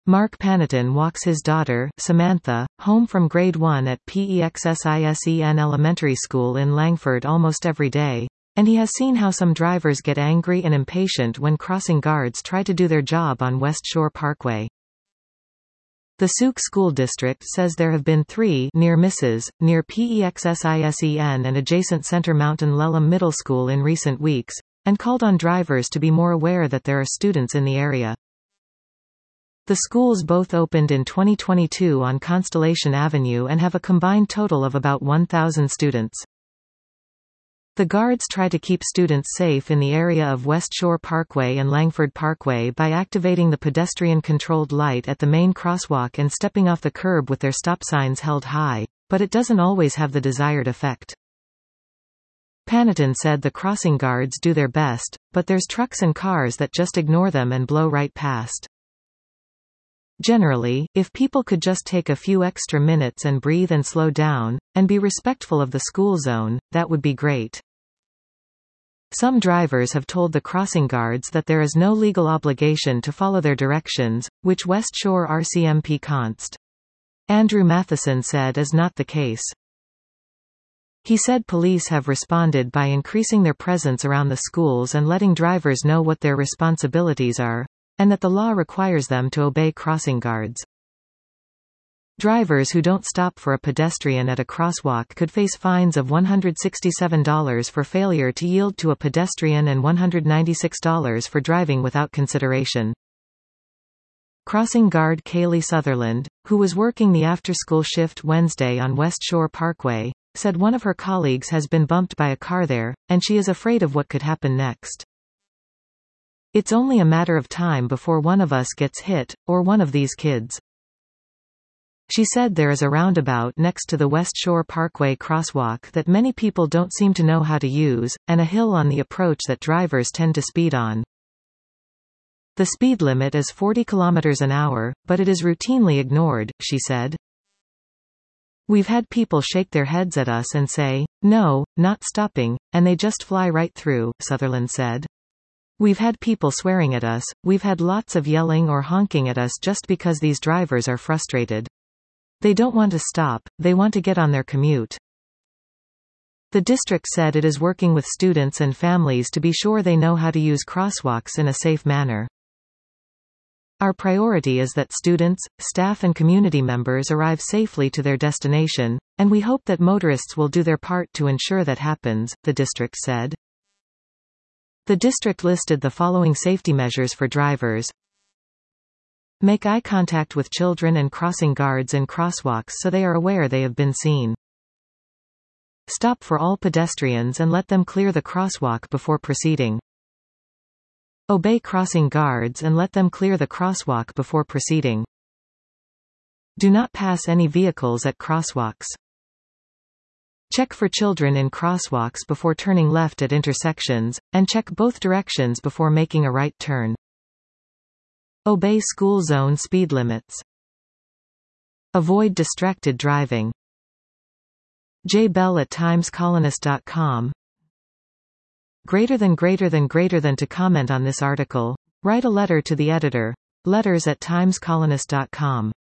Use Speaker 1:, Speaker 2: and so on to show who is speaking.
Speaker 1: Mark Panatin walks his daughter, Samantha, home from grade 1 at PEXSISEN Elementary School in Langford almost every day, and he has seen how some drivers get angry and impatient when crossing guards try to do their job on West Shore Parkway. The Souk School District says there have been 3 near misses, near PEXSISEN and adjacent Center Mountain Lelum Middle School in recent weeks, and called on drivers to be more aware that there are students in the area. The schools both opened in 2022 on Constellation Avenue and have a combined total of about 1,000 students. The guards try to keep students safe in the area of West Shore Parkway and Langford Parkway by activating the pedestrian-controlled light at the main crosswalk and stepping off the curb with their stop signs held high, but it doesn't always have the desired effect. Panatin said the crossing guards do their best, but there's trucks and cars that just ignore them and blow right past. Generally, if people could just take a few extra minutes and breathe and slow down, and be respectful of the school zone, that would be great. Some drivers have told the crossing guards that there is no legal obligation to follow their directions, which West Shore RCMP Const. Andrew Matheson said is not the case. He said police have responded by increasing their presence around the schools and letting drivers know what their responsibilities are, and that the law requires them to obey crossing guards. Drivers who don't stop for a pedestrian at a crosswalk could face fines of $167 for failure to yield to a pedestrian and $196 for driving without consideration. Crossing guard Kaylee Sutherland, who was working the after-school shift Wednesday on West Shore Parkway, said one of her colleagues has been bumped by a car there, and she is afraid of what could happen next. It's only a matter of time before one of us gets hit, or one of these kids. She said there is a roundabout next to the West Shore Parkway crosswalk that many people don't seem to know how to use, and a hill on the approach that drivers tend to speed on. The speed limit is 40 km an hour, but it is routinely ignored, she said. We've had people shake their heads at us and say, "No, not stopping," and they just fly right through, Sutherland said. We've had people swearing at us, we've had lots of yelling or honking at us just because these drivers are frustrated. They don't want to stop, they want to get on their commute. The district said it is working with students and families to be sure they know how to use crosswalks in a safe manner. Our priority is that students, staff and community members arrive safely to their destination, and we hope that motorists will do their part to ensure that happens, the district said. The district listed the following safety measures for drivers. Make eye contact with children and crossing guards in crosswalks so they are aware they have been seen. Stop for all pedestrians and let them clear the crosswalk before proceeding. Obey crossing guards and let them clear the crosswalk before proceeding. Do not pass any vehicles at crosswalks. Check for children in crosswalks before turning left at intersections, and check both directions before making a right turn. Obey school zone speed limits. Avoid distracted driving. J. Bell at timescolonist.com. Greater than to comment on this article, write a letter to the editor. Letters@timescolonist.com.